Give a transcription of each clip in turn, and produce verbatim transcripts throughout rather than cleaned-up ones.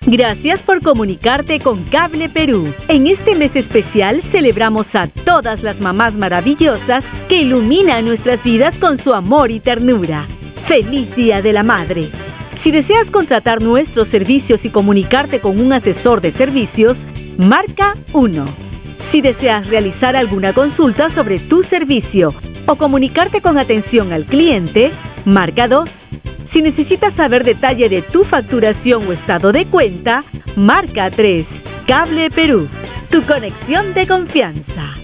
Gracias por comunicarte con Cable Perú. En este mes especial celebramos a todas las mamás maravillosas que iluminan nuestras vidas con su amor y ternura. ¡Feliz Día de la Madre! Si deseas contratar nuestros servicios y comunicarte con un asesor de servicios, marca uno. Si deseas realizar alguna consulta sobre tu servicio o comunicarte con atención al cliente, marca dos. Si necesitas saber detalle de tu facturación o estado de cuenta, marca tres. Cable Perú, tu conexión de confianza.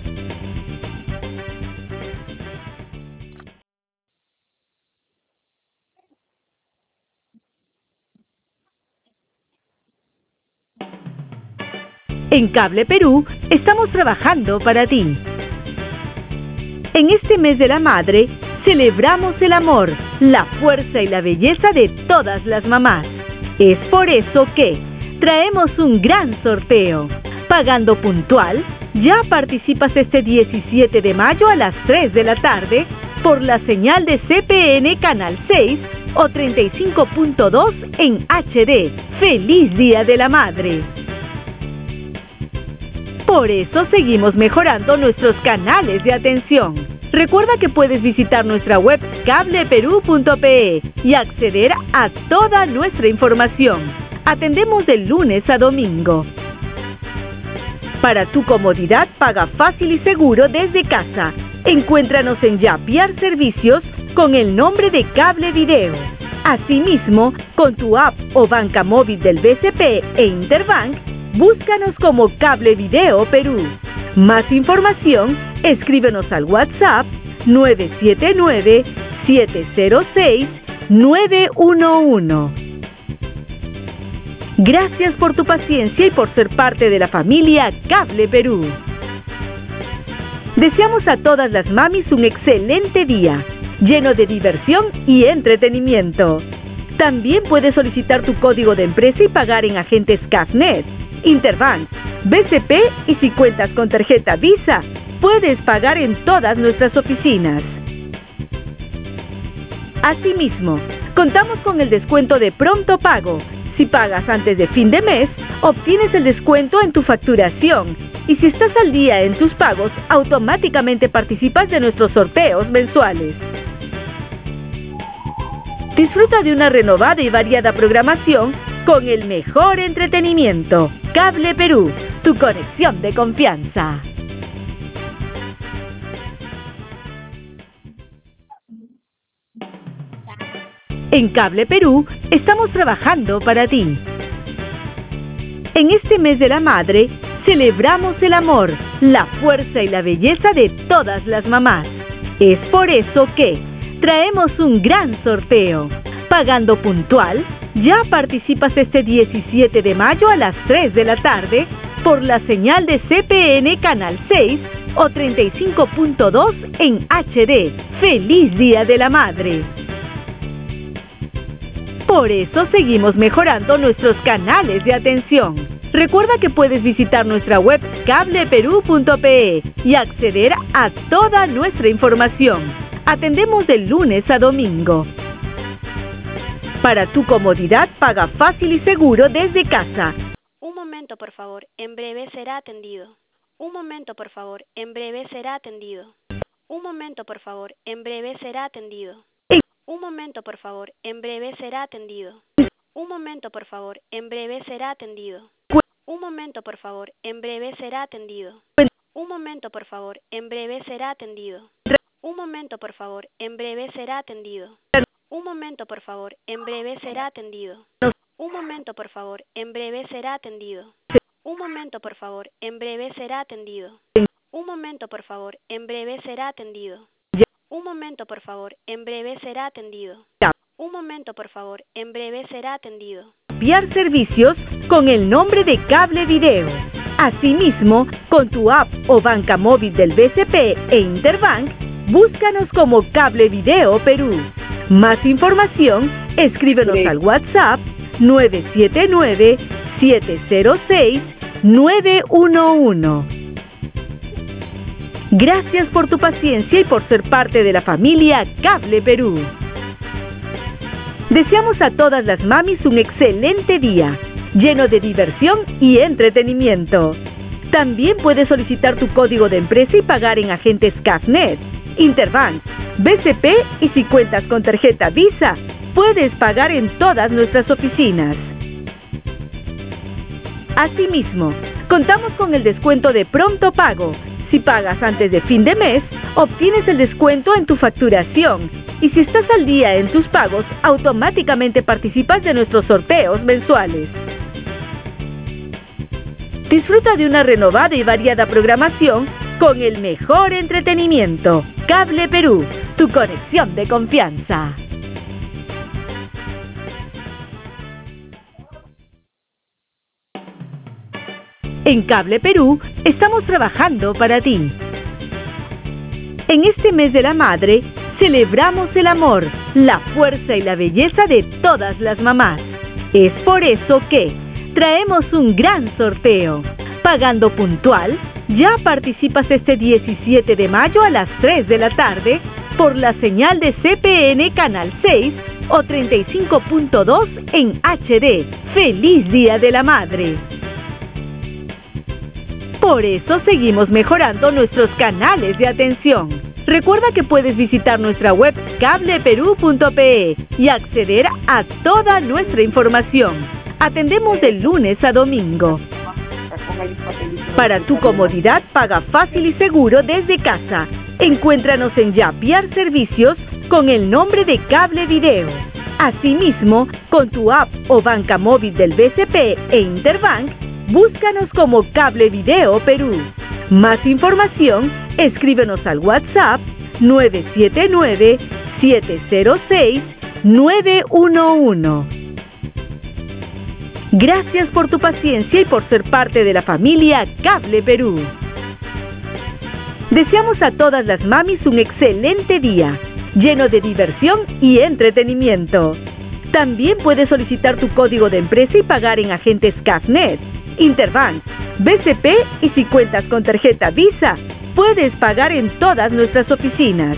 En Cable Perú estamos trabajando para ti. En este mes de la madre, celebramos el amor, la fuerza y la belleza de todas las mamás. Es por eso que traemos un gran sorteo. Pagando puntual, ya participas este diecisiete de mayo a las tres de la tarde por la señal de C P N Canal seis o treinta y cinco punto dos en H D. ¡Feliz Día de la Madre! Por eso seguimos mejorando nuestros canales de atención. Recuerda que puedes visitar nuestra web cable perú punto pe y acceder a toda nuestra información. Atendemos de lunes a domingo. Para tu comodidad, paga fácil y seguro desde casa. Encuéntranos en Yapiar Servicios con el nombre de Cable Video. Asimismo, con tu app o banca móvil del B C P e Interbank, búscanos como Cable Video Perú. Más información, escríbenos al WhatsApp nueve siete nueve, siete cero seis, nueve uno uno. Gracias por tu paciencia y por ser parte de la familia Cable Perú. Deseamos a todas las mamis un excelente día, lleno de diversión y entretenimiento. También puedes solicitar tu código de empresa y pagar en agentes Cafnet, Interbank, B C P y si cuentas con tarjeta Visa, puedes pagar en todas nuestras oficinas. Asimismo, contamos con el descuento de pronto pago. Si pagas antes de fin de mes, obtienes el descuento en tu facturación. Y si estás al día en tus pagos, automáticamente participas de nuestros sorteos mensuales. Disfruta de una renovada y variada programación con el mejor entretenimiento. Cable Perú, tu conexión de confianza. En Cable Perú estamos trabajando para ti. En este mes de la madre, celebramos el amor, la fuerza y la belleza de todas las mamás. Es por eso que traemos un gran sorteo. Pagando puntual, ya participas este diecisiete de mayo a las tres de la tarde por la señal de C P N Canal seis o treinta y cinco punto dos en H D. ¡Feliz Día de la Madre! Por eso seguimos mejorando nuestros canales de atención. Recuerda que puedes visitar nuestra web cable perú punto pe y acceder a toda nuestra información. Atendemos de lunes a domingo. Para tu comodidad, paga fácil y seguro desde casa. Un momento, por favor. En breve será atendido. Un momento, por favor. En breve será atendido. Un momento, por favor. En breve será atendido. Un momento, por favor. En breve será atendido. Un momento, por favor. En breve será atendido. Un momento, por favor. En breve será atendido. Un momento, por favor. En breve será atendido. Un momento, por favor. En breve será atendido. Un momento, por favor. En breve será atendido. Un momento, por favor. En breve será atendido. Un momento, por favor. En breve será atendido. Un momento, por favor. En breve será atendido. Un momento, por favor. En breve será atendido. Un momento, por favor. En breve será atendido. Enviar servicios con el nombre de Cable Video. Asimismo, con tu app o banca móvil del B C P e Interbank, búscanos como Cable Video Perú. Más información, escríbenos sí. al WhatsApp nueve siete nueve, siete cero seis, nueve uno uno. Gracias por tu paciencia y por ser parte de la familia Cable Perú. Deseamos a todas las mamis un excelente día, lleno de diversión y entretenimiento. También puedes solicitar tu código de empresa y pagar en agentes Cafnet, Interbank, B C P, y si cuentas con tarjeta Visa, puedes pagar en todas nuestras oficinas. Asimismo, contamos con el descuento de pronto pago. Si pagas antes de fin de mes, obtienes el descuento en tu facturación. Y si estás al día en tus pagos, automáticamente participas de nuestros sorteos mensuales. Disfruta de una renovada y variada programación con el mejor entretenimiento. Cable Perú, tu conexión de confianza. En Cable Perú estamos trabajando para ti. En este mes de la madre, celebramos el amor, la fuerza y la belleza de todas las mamás. Es por eso que traemos un gran sorteo. Pagando puntual, ya participas este diecisiete de mayo a las tres de la tarde por la señal de C P N Canal seis o treinta y cinco punto dos en H D. ¡Feliz Día de la Madre! Por eso seguimos mejorando nuestros canales de atención. Recuerda que puedes visitar nuestra web cable perú punto pe y acceder a toda nuestra información. Atendemos de lunes a domingo. Para tu comodidad, paga fácil y seguro desde casa. Encuéntranos en Yapiar Servicios con el nombre de Cable Video. Asimismo, con tu app o banca móvil del B C P e Interbank, búscanos como Cable Video Perú. Más información, escríbenos al WhatsApp nueve siete nueve, siete cero seis, nueve uno uno. Gracias por tu paciencia y por ser parte de la familia Cable Perú. Deseamos a todas las mamis un excelente día, lleno de diversión y entretenimiento. También puedes solicitar tu código de empresa y pagar en agentes Cafnet, Interbank, B C P, y si cuentas con tarjeta Visa, puedes pagar en todas nuestras oficinas.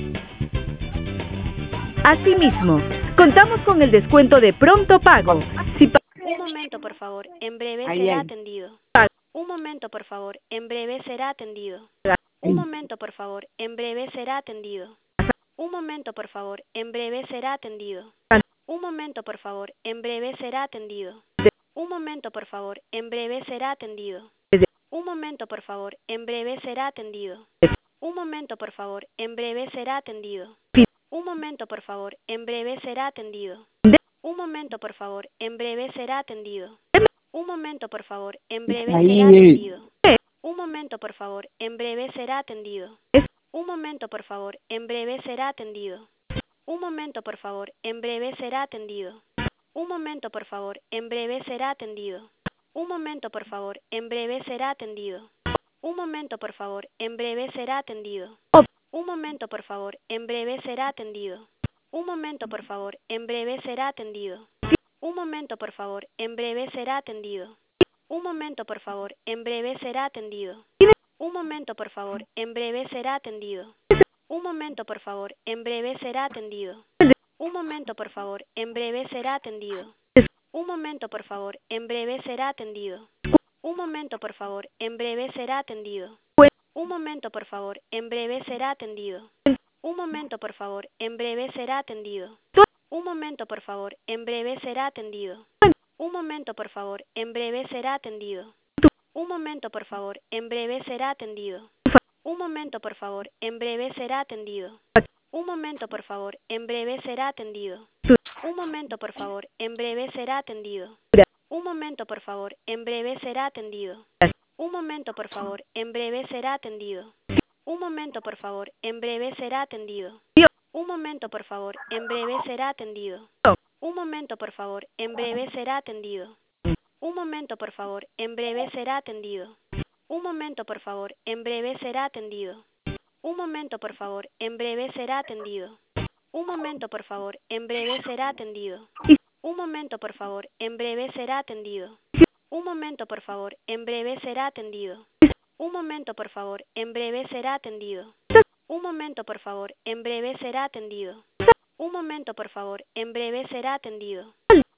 Asimismo, contamos con el descuento de pronto pago. Si pa- Un momento, por favor, en breve Ahí, será ahí. atendido. Un momento, por favor, en breve será atendido. Un momento, por favor, en breve será atendido. Un momento, por favor, en breve será atendido. Un momento, por favor, en breve será atendido. Un momento, por favor, en breve será atendido. Un momento, por favor, en breve será atendido. Un momento, por favor, en breve será atendido. Un momento, por favor, en breve será atendido. Un momento, por favor, en breve será atendido. Un momento, por favor, en breve Ahí, será ahí. atendido. Un momento, por favor, en breve será atendido. Un momento, por favor, en breve será atendido. Un momento, por favor, en breve será atendido. Un momento, por favor, en breve será atendido. Un momento, por favor, en breve será atendido. Un momento, por favor, en breve será atendido. Un momento, por favor, en breve será atendido. Un momento, por favor, en breve será atendido. Un momento, por favor, en breve será atendido. Un momento, por favor, en breve será atendido. Un momento, por favor, en breve será atendido. Un momento, por favor, en breve será atendido. Un momento, por favor, en breve será atendido. Un momento, por favor, en breve será atendido. Un momento, por favor, en breve será atendido. Un momento, por favor, en breve será atendido. Un momento, por favor, en breve será atendido. Un momento, por favor, en breve será atendido. Un momento, por favor, en breve será atendido. Un momento, por favor, en breve será atendido. Un momento, por favor, en breve será atendido. Un momento, por favor, en breve será atendido. Un momento, por favor, en breve será atendido. Un momento, por favor, en breve será atendido. Un momento, por favor, en breve será atendido. Un momento, por favor, en breve será atendido. Un momento, por favor, en breve será atendido. Un momento, por favor, en breve será atendido. Un momento, por favor, en breve será atendido. Un momento, por favor, en breve será atendido. Un momento, por favor, en breve será atendido. Un momento, por favor, en breve será atendido. Un momento, por favor, en breve será atendido. Un momento, por favor, en breve será atendido. Un momento, por favor, en breve será atendido. Un momento, por favor, en breve será atendido. Un momento, por favor, en breve será atendido.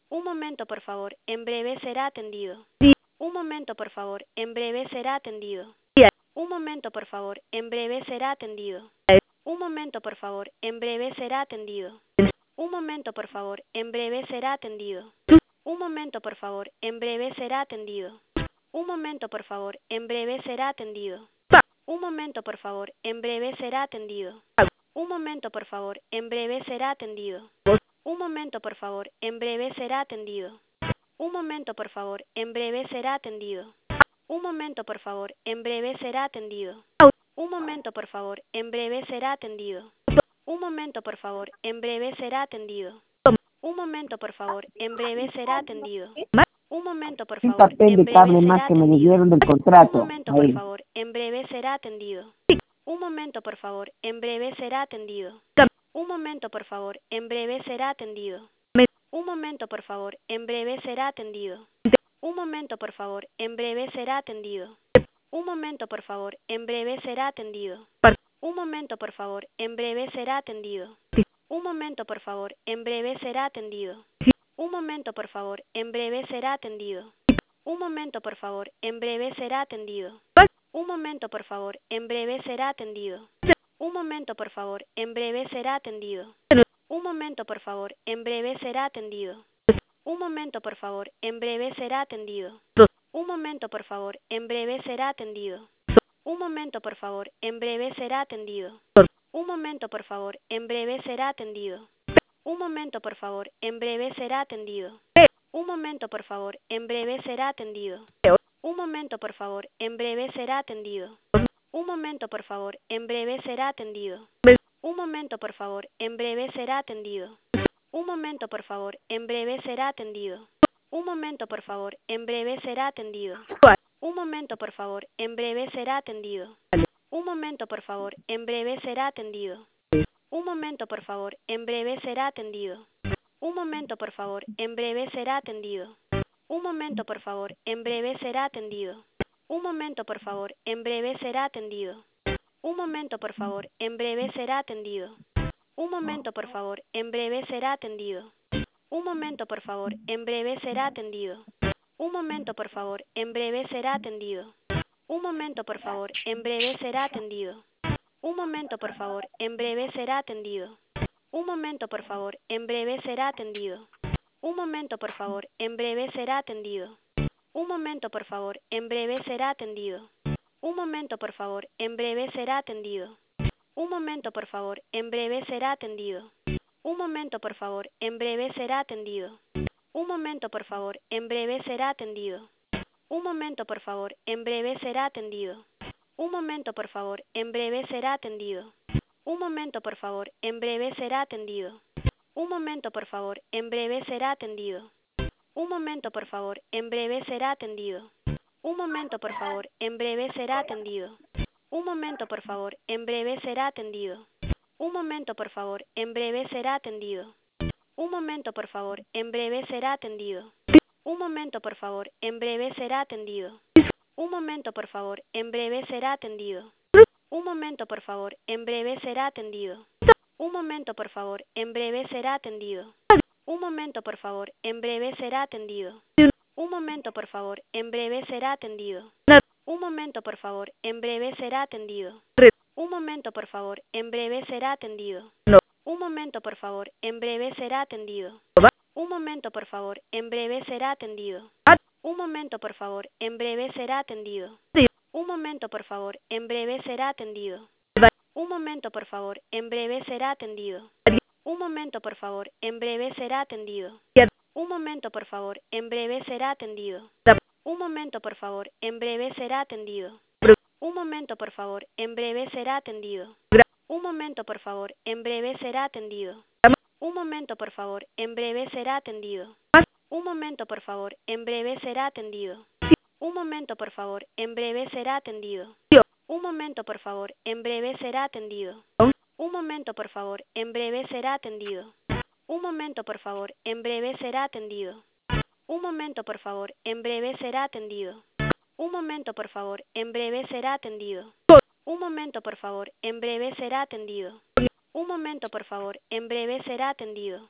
Un momento, por favor, en breve será atendido. Un momento, por favor, en breve será atendido. Un momento, por favor, en breve será atendido. Un momento, por favor, en breve será atendido. Un momento, por favor, en breve será atendido. Un momento, por favor, en breve será atendido. Un momento, por favor, en breve será atendido. Un momento, por favor, en breve será atendido. Un momento, por favor, en breve será atendido. Un momento, por favor, en breve será atendido. Un momento, por favor, en breve será atendido. Un momento, por favor, en breve será atendido. Un momento, por favor, en breve será atendido. Un momento, por favor, en breve será atendido. Un momento, por favor, en breve será atendido. Un momento, por Un favor, papel en de cable breve más será que me le atendido. dieron del Un contrato momento, a por él. favor, en breve será atendido. Un momento, por favor, en breve será atendido. Un momento, por favor, en breve será atendido. Un momento, por favor, en breve será atendido. Un momento, por favor, en breve será atendido. Un momento, por favor, en breve será atendido. Un momento, por favor, en breve será atendido. Un momento, por favor, en breve será atendido. Un momento, por favor, en breve será atendido. Un momento, por favor, en breve será atendido. Un momento, por favor, en breve será atendido. Un momento, por favor, en breve será atendido. Un momento, por favor, en breve será atendido. Un momento, por favor, en breve será atendido. Un momento, por favor, en breve será atendido. Un momento, por favor, en breve será atendido. Un momento, por favor, en breve será atendido. Un momento, por favor, en breve será atendido. Un momento, por favor, en breve será atendido. Un momento, por favor, en breve será atendido. Un momento, por favor, en breve será atendido. Un momento, por favor, en breve será atendido. Un momento, por favor, en breve será atendido. Un momento, por favor, en breve será atendido. Un momento, por favor, en breve será atendido. Un momento, por favor, en breve será atendido. Un momento, por favor, en breve será atendido. Un momento, por favor, en breve será atendido. Un momento, por favor, en breve será atendido. Un momento, por favor, en breve será atendido. Un momento, por favor, en breve será atendido. Un momento, por favor, en breve será atendido. Un momento, por favor, en breve será atendido. Un momento, por favor, en breve será atendido. Un momento, por favor, en breve será atendido. Un momento, por favor, en breve será atendido. Un momento, por favor, en breve será atendido. Un momento, por favor, en breve será atendido. Un momento, por favor, en breve será atendido. Un momento, por favor, en breve será atendido. Un momento, por favor, en breve será atendido. Un momento, por favor, en breve será atendido. Un momento, por favor, en breve será atendido. Un momento, por favor, en breve será atendido. Un momento, por favor, en breve será atendido. Un momento, por favor, en breve será atendido. Un momento, por favor, en breve será atendido. Un momento, por favor, en breve será atendido. Un momento, por favor, en breve será atendido. Un momento, por favor, en breve será atendido. Un momento, por favor, en breve será atendido. Un momento, por favor, en breve será atendido. Un momento, por favor, en breve será atendido. Un momento, por favor, en breve será atendido. Un momento, por favor, en breve será atendido. Un momento, por favor, en breve será atendido. Un momento, por favor, en breve será atendido. Un momento, por favor, en breve será atendido. Un momento, por favor, en breve será atendido. Un momento, por favor, en breve será atendido. Un momento, por favor, en breve será atendido. Un momento, por favor, en breve será atendido. Un momento, por favor, en breve será atendido. Un momento, por favor, en breve será atendido. Un momento, por favor, en breve será atendido. Un momento, por favor, en breve será atendido. Un momento, por favor, en breve será atendido. Un momento, por favor, en breve será atendido. Un momento, por favor, en breve será atendido. Un momento, por favor, en breve será atendido. Un momento, por favor, en breve será atendido. Un momento, por favor, en breve será atendido. Un momento, por favor, en breve será atendido. Un momento, por favor, en breve será atendido. Un momento, por favor, en breve será atendido. Un momento, por favor, en breve será atendido. Un momento, por favor, en breve será atendido. Un momento, por favor, en breve será atendido. Un momento, por favor, en breve será atendido. Un momento, por favor, en breve será atendido.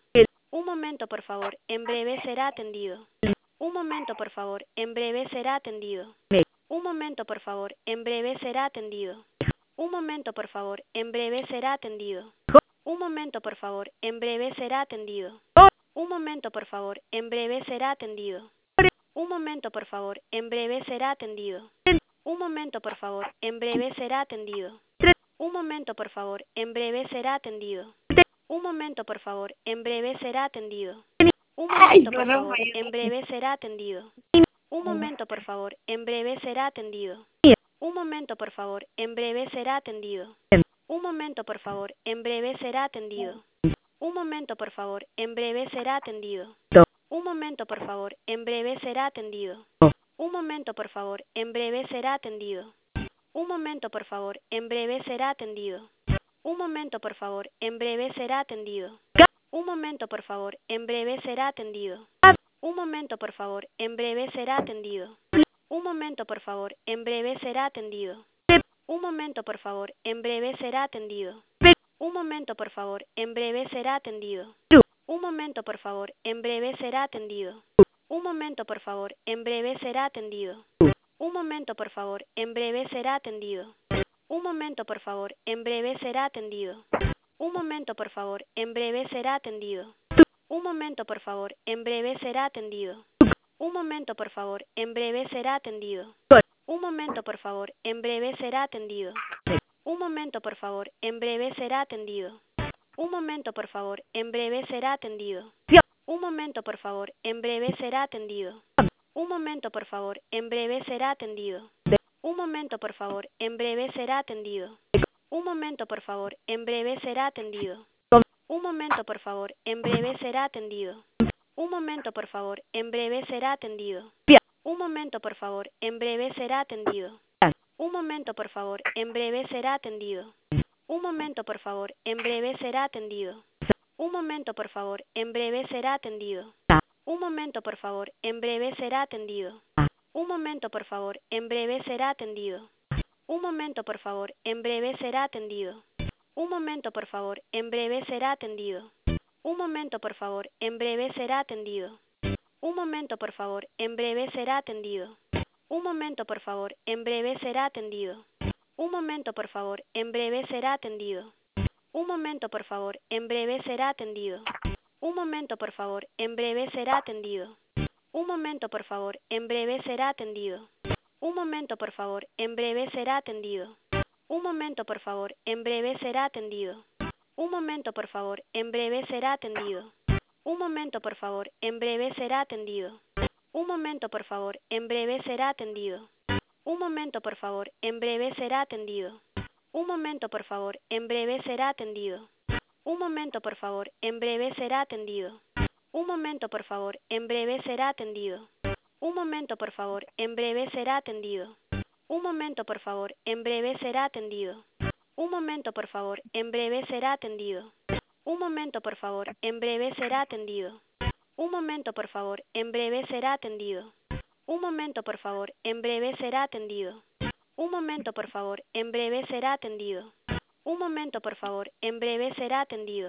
Un momento, por favor, en breve será atendido. Un momento, por favor, en breve será atendido. Un momento, por favor, en breve será atendido. Un momento, por favor, en breve será atendido. Un momento, por favor, en breve será atendido. Un momento, por favor, en breve será atendido. Un momento, por favor, en breve será atendido. Un momento, por favor, en breve será atendido. Un momento, por favor, en breve será atendido. Un momento, por favor, en breve será atendido. Un momento, por favor, en breve será atendido. Un momento, por favor, en breve será atendido. Un momento, por favor, en breve será atendido. Un momento, por favor, en breve será atendido. Un momento, por favor, en breve será atendido. Un momento, por favor, en breve será atendido. Un momento, por favor, en breve será atendido. Un momento, por favor, en breve será atendido. Un momento, por favor, en breve será atendido. Un momento, por favor, en breve será atendido. Un momento, por favor, en breve será atendido. Un momento, por favor, en breve será atendido. Un momento, por favor, en breve será atendido. Un momento, por favor, en breve será atendido. Un momento, por favor, en breve será atendido. Un momento, por favor, en breve será atendido. Un momento, por favor, en breve será atendido. Un momento, por favor, en breve será atendido. Un momento, por favor, en breve será atendido. Un momento, por favor, en breve será atendido. Un momento, por favor, en breve será atendido. Un momento, por favor, en breve será atendido. Un momento, por favor, en breve será atendido. Un momento, por favor, en breve será atendido. Un momento, por favor, en breve será atendido. Un momento, por favor, en breve será atendido. Un momento, por favor, en breve será atendido. Un momento, por favor, en breve será atendido. Un momento, por favor, en breve será atendido. Un momento, por favor, en breve será atendido. Un momento, por favor, en breve será atendido. Un momento, por favor, en breve será atendido. Un momento, por favor, en breve será atendido. Un momento, por favor, en breve será atendido. Un momento, por favor, en breve será atendido. Un momento, por favor, en breve será atendido. Un momento, por favor, en breve será atendido. Un momento, por favor, en breve será atendido. Un momento, por favor, en breve será atendido. Un momento, por favor, en breve será atendido. Un momento, por favor, en breve será atendido. Un momento, por favor, en breve será atendido. Un momento, por favor, en breve será atendido. Un momento, por favor, en breve será atendido. Un momento, por favor, en breve será atendido. Un momento, por favor, en breve será atendido. Un momento, por favor, en breve será atendido. Un momento, por favor, en breve será atendido. Un momento, por favor, en breve será atendido. Un momento, por favor, en breve será atendido. Un momento, por favor, en breve será atendido. Un momento, por favor, en breve será atendido. Un momento, por favor, en breve será atendido. Un momento, por favor, en breve será atendido. Un momento, por favor, en breve será atendido. Un momento, por favor, en breve será atendido. Un momento, por favor, en breve será atendido. Un momento, por favor, en breve será atendido. Un momento, por favor, en breve será atendido. Un momento, por favor, en breve será atendido. Un momento, por favor, en breve será atendido. Un momento, por favor, en breve será atendido.